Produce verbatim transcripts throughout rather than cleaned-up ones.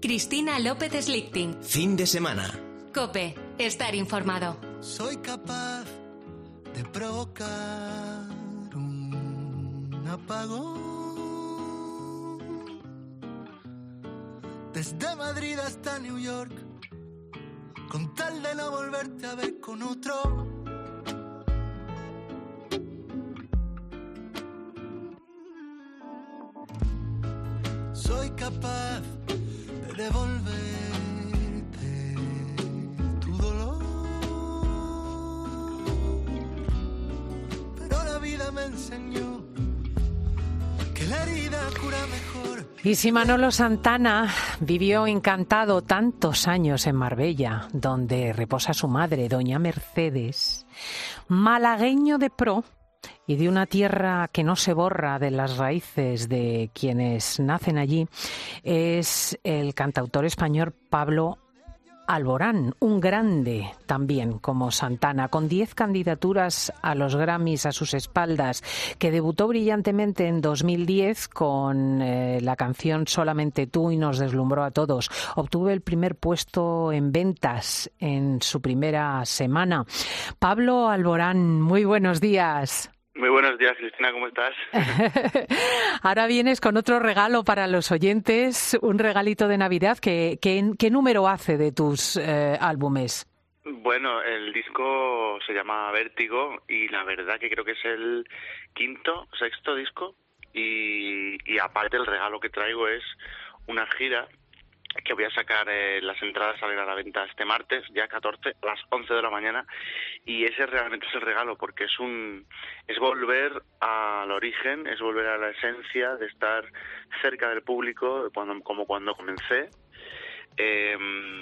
Cristina López Slichting. Fin de semana. COPE. Estar informado. Soy capaz de provocar un apagón. Desde Madrid hasta New York, con tal de no volverte a ver con otro. Soy capaz de devolverte tu dolor, pero la vida me enseñó que la herida cura mejor. Y si Manolo Santana vivió encantado tantos años en Marbella, donde reposa su madre, doña Mercedes, malagueño de pro y de una tierra que no se borra de las raíces de quienes nacen allí, es el cantautor español Pablo Alborán, un grande también como Santana, con diez candidaturas a los Grammys a sus espaldas, que debutó brillantemente en dos mil diez con eh, la canción Solamente tú y nos deslumbró a todos. Obtuvo el primer puesto en ventas en su primera semana. Pablo Alborán, muy buenos días. Muy buenos días, Cristina, ¿cómo estás? Ahora vienes con otro regalo para los oyentes, un regalito de Navidad. ¿Qué, qué, qué número hace de tus eh, álbumes? Bueno, el disco se llama Vértigo y la verdad que creo que es el quinto, sexto disco y, y aparte el regalo que traigo es una gira que voy a sacar, eh, las entradas salen a la venta este martes, ya catorce, a las once de la mañana, y ese realmente es el regalo, porque es un es volver al origen, es volver a la esencia de estar cerca del público, cuando, como cuando comencé, eh,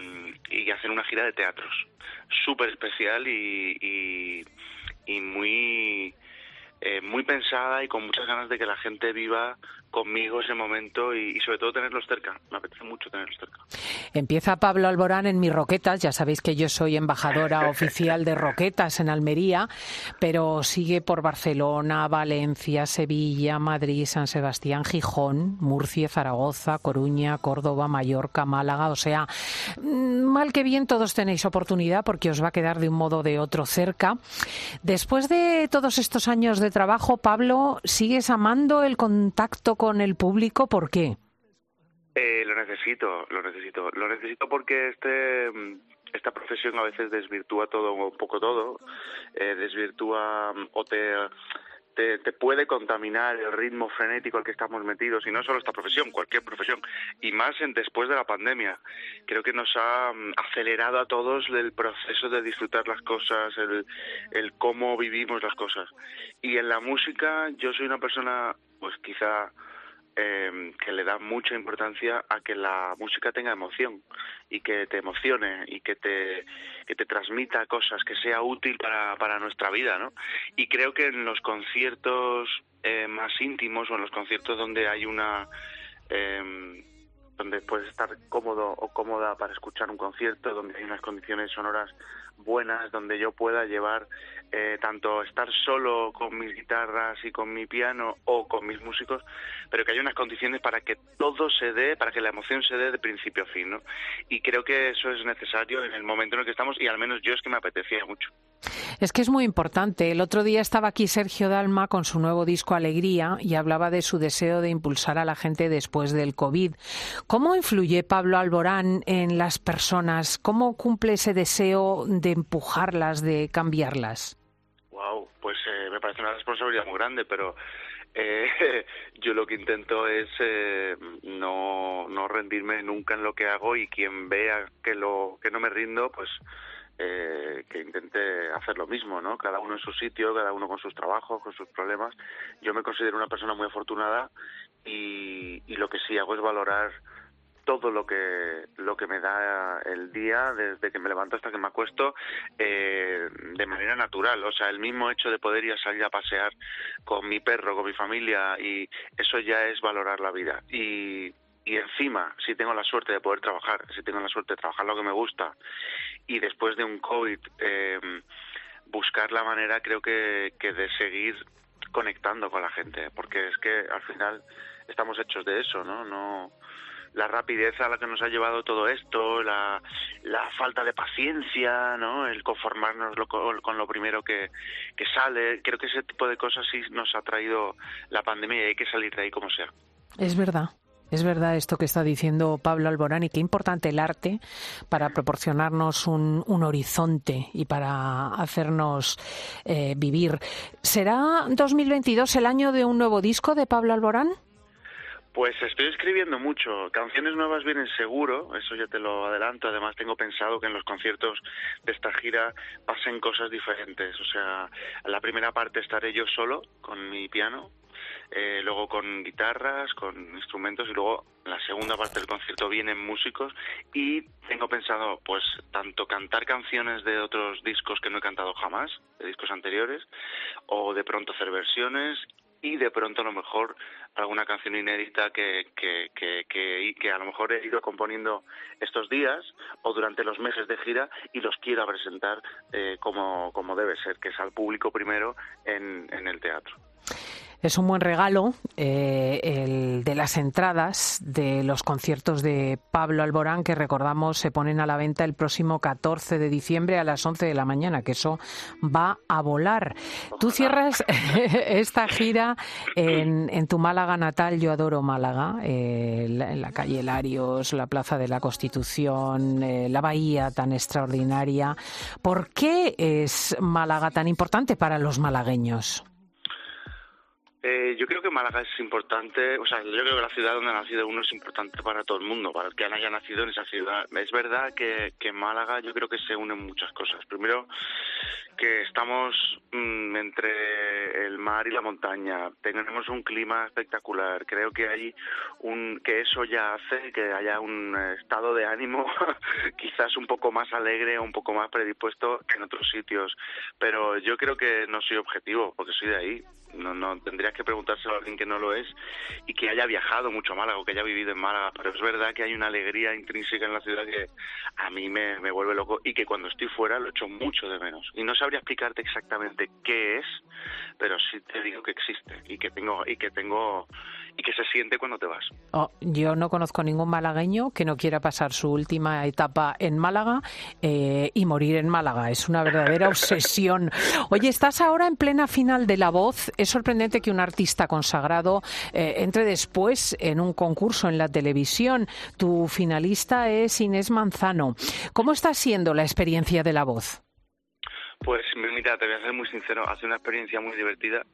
y hacer una gira de teatros, súper especial y, y, y muy... Eh, muy pensada y con muchas ganas de que la gente viva conmigo ese momento y, y sobre todo tenerlos cerca. Me apetece mucho tenerlos cerca. Empieza Pablo Alborán en Mis Roquetas. Ya sabéis que yo soy embajadora oficial de Roquetas en Almería, pero sigue por Barcelona, Valencia, Sevilla, Madrid, San Sebastián, Gijón, Murcia, Zaragoza, Coruña, Córdoba, Mallorca, Málaga. O sea, mal que bien todos tenéis oportunidad porque os va a quedar de un modo o de otro cerca. Después de todos estos años de trabajo, Pablo, ¿sigues amando el contacto con el público? ¿Por qué? Eh, lo necesito, lo necesito. Lo necesito porque este esta profesión a veces desvirtúa todo, un poco todo. Eh, desvirtúa o te, te, te puede contaminar el ritmo frenético al que estamos metidos. Y no solo esta profesión, cualquier profesión. Y más en después de la pandemia. Creo que nos ha acelerado a todos el proceso de disfrutar las cosas, el, el cómo vivimos las cosas. Y en la música yo soy una persona, pues quizá... Eh, que le da mucha importancia a que la música tenga emoción y que te emocione y que te que te transmita cosas, que sea útil para, para nuestra vida, ¿no? Y creo que en los conciertos eh, más íntimos o en los conciertos donde hay una... Eh, donde puedes estar cómodo o cómoda para escuchar un concierto, donde hay unas condiciones sonoras buenas, donde yo pueda llevar eh, tanto estar solo con mis guitarras y con mi piano o con mis músicos, pero que haya unas condiciones para que todo se dé, para que la emoción se dé de principio a fin, ¿no? Y creo que eso es necesario en el momento en el que estamos y al menos yo es que me apetecía mucho. Es que es muy importante. El otro día estaba aquí Sergio Dalma con su nuevo disco Alegría y hablaba de su deseo de impulsar a la gente después del COVID. ¿Cómo influye Pablo Alborán en las personas? ¿Cómo cumple ese deseo de empujarlas, de cambiarlas? Wow, pues eh, me parece una responsabilidad muy grande, pero eh, yo lo que intento es eh, no, no rendirme nunca en lo que hago y quien vea que lo que no me rindo, pues Eh, que intente hacer lo mismo, ¿no? Cada uno en su sitio, cada uno con sus trabajos, con sus problemas. Yo me considero una persona muy afortunada y, y lo que sí hago es valorar todo lo que lo que me da el día, desde que me levanto hasta que me acuesto, eh, de manera natural. O sea, el mismo hecho de poder ir a salir a pasear con mi perro, con mi familia, y eso ya es valorar la vida. Y Y encima, si tengo la suerte de poder trabajar, si tengo la suerte de trabajar lo que me gusta, y después de un COVID, eh, buscar la manera, creo que, que de seguir conectando con la gente, porque es que al final estamos hechos de eso, ¿no? No, la rapidez a la que nos ha llevado todo esto, la, la falta de paciencia, ¿no? El conformarnos lo, con, con lo primero que, que sale. Creo que ese tipo de cosas sí nos ha traído la pandemia y hay que salir de ahí como sea. Es verdad. Es verdad esto que está diciendo Pablo Alborán, y qué importante el arte para proporcionarnos un, un horizonte y para hacernos eh, vivir. ¿Será dos mil veintidós el año de un nuevo disco de Pablo Alborán? Pues estoy escribiendo mucho. Canciones nuevas vienen seguro, eso ya te lo adelanto. Además tengo pensado que en los conciertos de esta gira pasen cosas diferentes. O sea, en la primera parte estaré yo solo con mi piano, eh, luego con guitarras, con instrumentos, y luego en la segunda parte del concierto vienen músicos, y tengo pensado pues tanto cantar canciones de otros discos que no he cantado jamás, de discos anteriores, o de pronto hacer versiones, y de pronto a lo mejor alguna canción inédita que, que, que, que, que a lo mejor he ido componiendo estos días o durante los meses de gira, y los quiero presentar eh, como, como debe ser, que es al público primero en, en el teatro. Es un buen regalo eh, el de las entradas de los conciertos de Pablo Alborán, que recordamos se ponen a la venta el próximo catorce de diciembre a las once de la mañana, que eso va a volar. Ojalá. Tú cierras esta gira en, en tu Málaga natal. Yo adoro Málaga, eh, en la calle Larios, la Plaza de la Constitución, eh, la bahía tan extraordinaria. ¿Por qué es Málaga tan importante para los malagueños? Eh, yo creo que Málaga es importante, o sea, yo creo que la ciudad donde ha nacido uno es importante para todo el mundo, para el que haya nacido en esa ciudad. Es verdad que, que Málaga yo creo que se unen muchas cosas. Primero, que estamos mmm, entre el mar y la montaña, tenemos un clima espectacular. Creo que hay un que eso ya hace que haya un estado de ánimo quizás un poco más alegre, un poco más predispuesto que en otros sitios. Pero yo creo que no soy objetivo, porque soy de ahí. No, no tendrías que preguntárselo a alguien que no lo es y que haya viajado mucho a Málaga o que haya vivido en Málaga, pero es verdad que hay una alegría intrínseca en la ciudad que a mí me, me vuelve loco, y que cuando estoy fuera lo echo mucho de menos. Y no sabría explicarte exactamente qué es, pero sí te digo que existe y que tengo y que tengo y que se siente cuando te vas. Oh, yo no conozco ningún malagueño que no quiera pasar su última etapa en Málaga eh, y morir en Málaga. Es una verdadera obsesión. Oye, estás ahora en plena final de La Voz. Es sorprendente que un artista consagrado eh, entre después en un concurso en la televisión. Tu finalista es Inés Manzano. ¿Cómo está siendo la experiencia de La Voz? Pues mira, te voy a ser muy sincero, ha sido una experiencia muy divertida,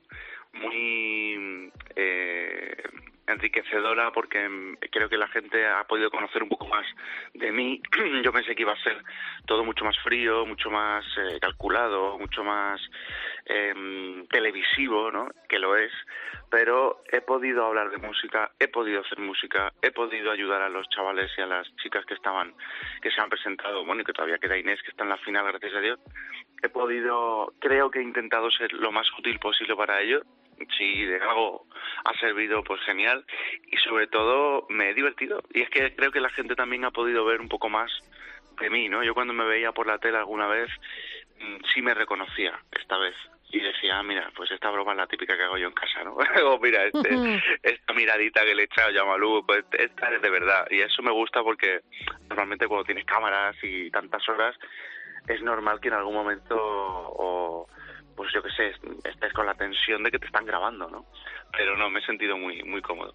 muy eh, enriquecedora, porque creo que la gente ha podido conocer un poco más de mí. Yo pensé que iba a ser todo mucho más frío, mucho más eh, calculado, mucho más eh, televisivo, ¿no? Que lo es, pero he podido hablar de música, he podido hacer música, he podido ayudar a los chavales y a las chicas que estaban, que se han presentado, bueno, y que todavía queda Inés, que está en la final, gracias a Dios. He podido, creo que he intentado ser lo más útil posible para ellos. Si de algo ha servido, pues genial. Y sobre todo me he divertido. Y es que creo que la gente también ha podido ver un poco más de mí, ¿no? Yo cuando me veía por la tele alguna vez, sí me reconocía esta vez. Y decía, ah, mira, pues esta broma es la típica que hago yo en casa, ¿no? O mira, este, uh-huh. esta miradita que le he echado yo a Malú, pues esta es de verdad. Y eso me gusta porque normalmente cuando tienes cámaras y tantas horas, es normal que en algún momento, o pues yo qué sé, estés con la tensión de que te están grabando, ¿no? Pero no, me he sentido muy muy cómodo.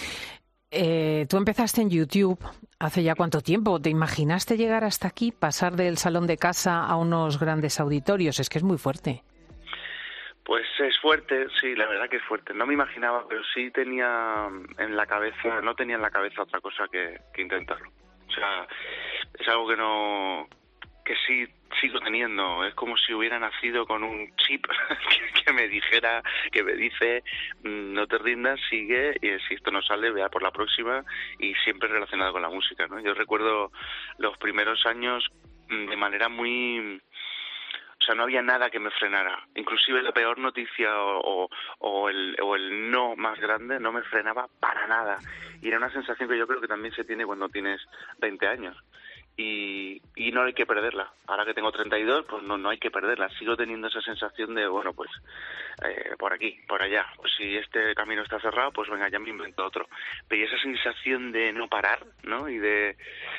Eh, tú empezaste en YouTube hace ya cuánto tiempo. ¿Te imaginaste llegar hasta aquí, pasar del salón de casa a unos grandes auditorios? Es que es muy fuerte. Pues es fuerte, sí, la verdad que es fuerte. No me imaginaba, pero sí tenía en la cabeza, no tenía en la cabeza otra cosa que, que intentarlo. O sea, es algo que no, que sí sigo teniendo. Es como si hubiera nacido con un chip que, que me dijera, que me dice, no te rindas, sigue, y si esto no sale, vea por la próxima, y siempre relacionado con la música, ¿no? Yo recuerdo los primeros años de manera muy... O sea, no había nada que me frenara. Inclusive la peor noticia o, o, o, el, o el no más grande no me frenaba para nada. Y era una sensación que yo creo que también se tiene cuando tienes veinte años. y, y no hay que perderla. Ahora que tengo treinta y dos, pues no, no hay que perderla. Sigo teniendo esa sensación de, bueno, pues eh, por aquí, por allá. Pues si este camino está cerrado, pues venga, ya me invento otro. Pero esa sensación de no parar, ¿no? Y de,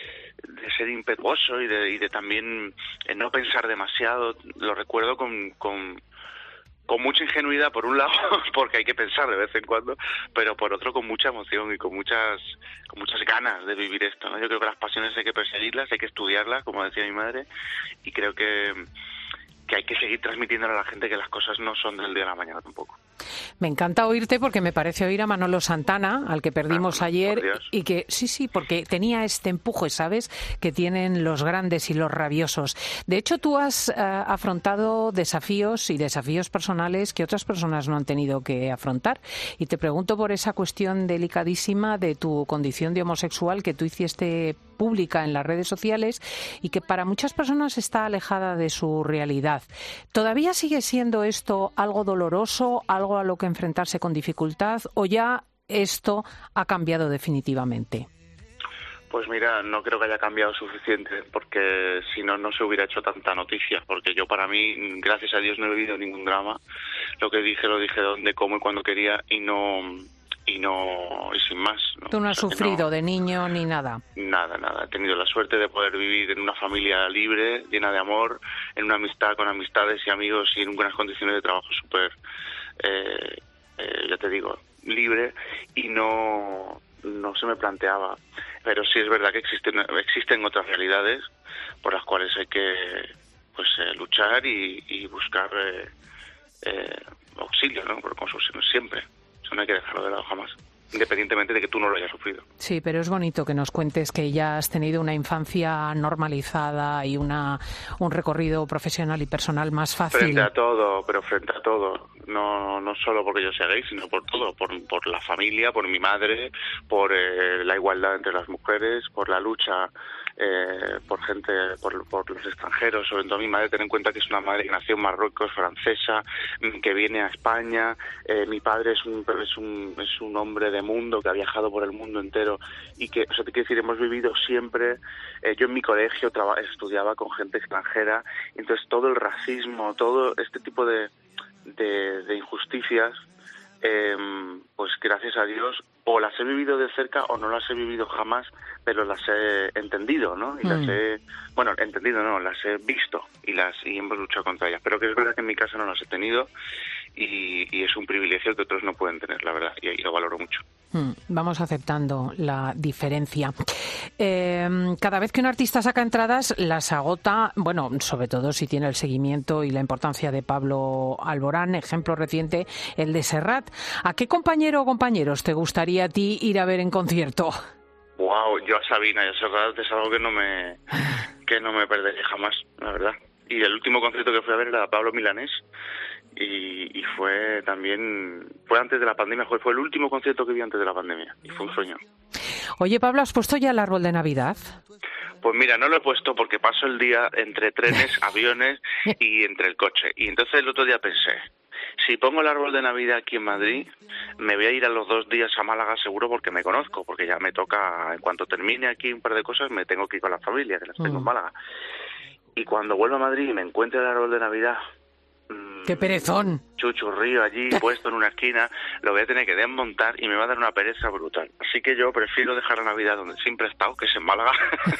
de ser impetuoso y de, y de también eh, no pensar demasiado, lo recuerdo con... con con mucha ingenuidad por un lado, porque hay que pensar de vez en cuando, pero por otro con mucha emoción y con muchas con muchas ganas de vivir esto, ¿no? Yo creo que las pasiones hay que perseguirlas, hay que estudiarlas, como decía mi madre, y creo que, que hay que seguir transmitiéndole a la gente que las cosas no son del día a la mañana tampoco. Me encanta oírte porque me parece oír a Manolo Santana, al que perdimos ah, ayer, y que sí, sí, porque tenía este empuje, ¿sabes?, que tienen los grandes y los rabiosos. De hecho, tú has uh, afrontado desafíos y desafíos personales que otras personas no han tenido que afrontar. Y te pregunto por esa cuestión delicadísima de tu condición de homosexual que tú hiciste pública en las redes sociales y que para muchas personas está alejada de su realidad. ¿Todavía sigue siendo esto algo doloroso, algo a lo que enfrentarse con dificultad, o ya esto ha cambiado definitivamente? Pues mira, no creo que haya cambiado suficiente, porque si no, no se hubiera hecho tanta noticia, porque yo para mí, gracias a Dios, no he vivido ningún drama. Lo que dije, lo dije dónde, cómo y cuando quería, y no y no y sin más, ¿no? Tú no has o sea, sufrido no, de niño ni nada. Nada, nada. He tenido la suerte de poder vivir en una familia libre, llena de amor, en una amistad con amistades y amigos y en unas condiciones de trabajo súper, eh, eh, ya te digo, libre, y no no se me planteaba. Pero sí es verdad que existen existen otras realidades por las cuales hay que pues eh, luchar y, y buscar eh, eh, auxilio, ¿no? Por consuelo siempre. Eso no hay que dejarlo de lado jamás, independientemente de que tú no lo hayas sufrido. Sí, pero es bonito que nos cuentes que ya has tenido una infancia normalizada y una un recorrido profesional y personal más fácil. Frente a todo, pero frente a todo. No no solo porque yo sea gay, sino por todo. Por, por la familia, por mi madre, por eh, la igualdad entre las mujeres, por la lucha eh, por gente, por, por los extranjeros. Sobre todo mi madre, ten en cuenta que es una madre que nació en Marruecos, francesa, que viene a España. Eh, mi padre es un, es un es un hombre de mundo que ha viajado por el mundo entero y que, o sea, te quiero decir, hemos vivido siempre. Eh, yo en mi colegio traba, estudiaba con gente extranjera, entonces todo el racismo, todo este tipo de de, de injusticias, eh, pues gracias a Dios o las he vivido de cerca o no las he vivido jamás, pero las he entendido, ¿no? Y mm. las he, bueno, entendido no, las he visto y las y hemos luchado contra ellas. Pero que es verdad que en mi casa no las he tenido y, y es un privilegio que otros no pueden tener, la verdad, y, y lo valoro mucho. Mm, vamos aceptando la diferencia. Eh, cada vez que un artista saca entradas, las agota, bueno, sobre todo si tiene el seguimiento y la importancia de Pablo Alborán, ejemplo reciente, el de Serrat. ¿A qué compañero o compañeros te gustaría a ti ir a ver en concierto? Wow, yo a Sabina y a Serrat es algo que no me que no me perderé jamás, la verdad. Y el último concierto que fui a ver era Pablo Milanés. Y, y fue también, fue antes de la pandemia, fue, fue el último concierto que vi antes de la pandemia y fue un sueño. Oye, Pablo, ¿has puesto ya el árbol de Navidad? Pues mira, no lo he puesto porque paso el día entre trenes, aviones y entre el coche. Y entonces el otro día pensé, si pongo el árbol de Navidad aquí en Madrid, me voy a ir a los dos días a Málaga seguro porque me conozco, porque ya me toca, en cuanto termine aquí un par de cosas, me tengo que ir con la familia, que las tengo mm. en Málaga. Y cuando vuelva a Madrid y me encuentre el árbol de Navidad, ¡qué perezón! Chuchurrío allí, puesto en una esquina, lo voy a tener que desmontar y me va a dar una pereza brutal. Así que yo prefiero dejar la Navidad donde siempre he estado, que es en Málaga.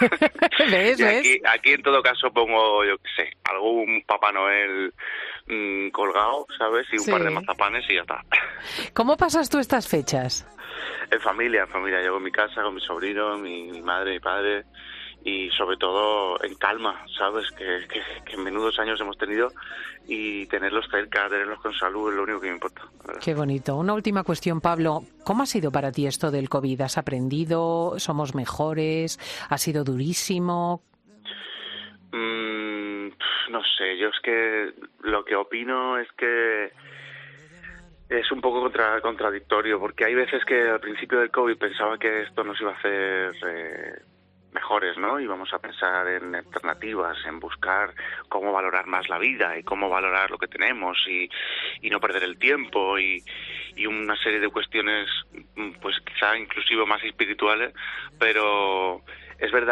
¿Ves, y aquí, ves? aquí en todo caso pongo, yo qué sé, algún Papá Noel mmm, colgado, ¿sabes? Y un sí. par de mazapanes y ya está. ¿Cómo pasas tú estas fechas? En familia, en familia. Llego a mi casa con mi sobrino, mi, mi madre, mi padre, y sobre todo en calma, ¿sabes? Que, que, que en menudos años hemos tenido y tenerlos cerca, tenerlos con salud es lo único que me importa. Qué bonito. Una última cuestión, Pablo. ¿Cómo ha sido para ti esto del COVID? ¿Has aprendido? ¿Somos mejores? ¿Ha sido durísimo? Mm, no sé, yo es que lo que opino es que es un poco contra, contradictorio, porque hay veces que al principio del COVID pensaba que esto nos iba a hacer Eh, mejores, ¿no? Y vamos a pensar en alternativas, en buscar cómo valorar más la vida y cómo valorar lo que tenemos y, y no perder el tiempo y, y una serie de cuestiones, pues quizá inclusive más espirituales, pero es verdad que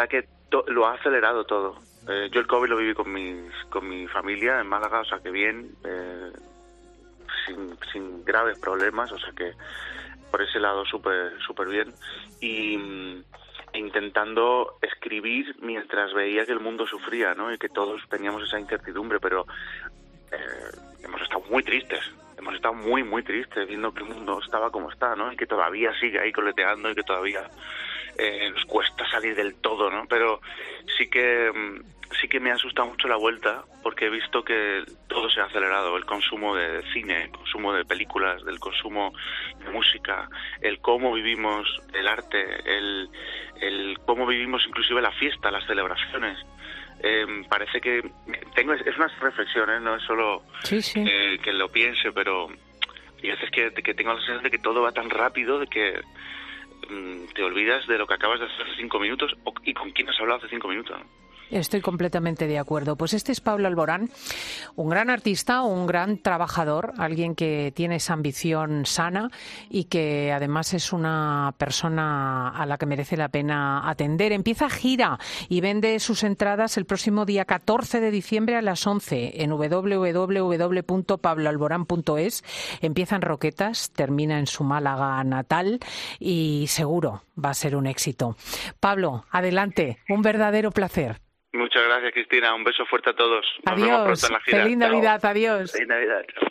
to, lo ha acelerado todo. Eh, yo el COVID lo viví con mis, con mi familia en Málaga, o sea que bien, eh, sin, sin graves problemas, o sea que por ese lado súper súper bien. Y intentando escribir mientras veía que el mundo sufría, ¿no? Y que todos teníamos esa incertidumbre, pero eh, hemos estado muy tristes, hemos estado muy, muy tristes viendo que el mundo estaba como está, ¿no? Y que todavía sigue ahí coleteando y que todavía eh, nos cuesta salir del todo, ¿no? Pero sí que sí que me ha asustado mucho la vuelta, porque he visto que todo se ha acelerado, el consumo de cine, el consumo de películas, del consumo de música, el cómo vivimos el arte, el, el cómo vivimos inclusive la fiesta, las celebraciones. Eh, parece que tengo es unas reflexiones, no es solo sí, sí. Eh, que lo piense, pero y a veces que, que tengo la sensación de que todo va tan rápido de que mm, te olvidas de lo que acabas de hacer hace cinco minutos o, y con quién has hablado hace cinco minutos, ¿no? Estoy completamente de acuerdo. Pues este es Pablo Alborán, un gran artista, un gran trabajador, alguien que tiene esa ambición sana y que además es una persona a la que merece la pena atender. Empieza gira y vende sus entradas el próximo día catorce de diciembre a las once en doble u doble u doble u punto pablo alborán punto es. Empieza en Roquetas, termina en su Málaga natal y seguro va a ser un éxito. Pablo, adelante, un verdadero placer. Muchas gracias, Cristina. Un beso fuerte a todos. Nos adiós. vemos pronto en la gira. Feliz Navidad. Chao. Adiós. Feliz Navidad. Chao.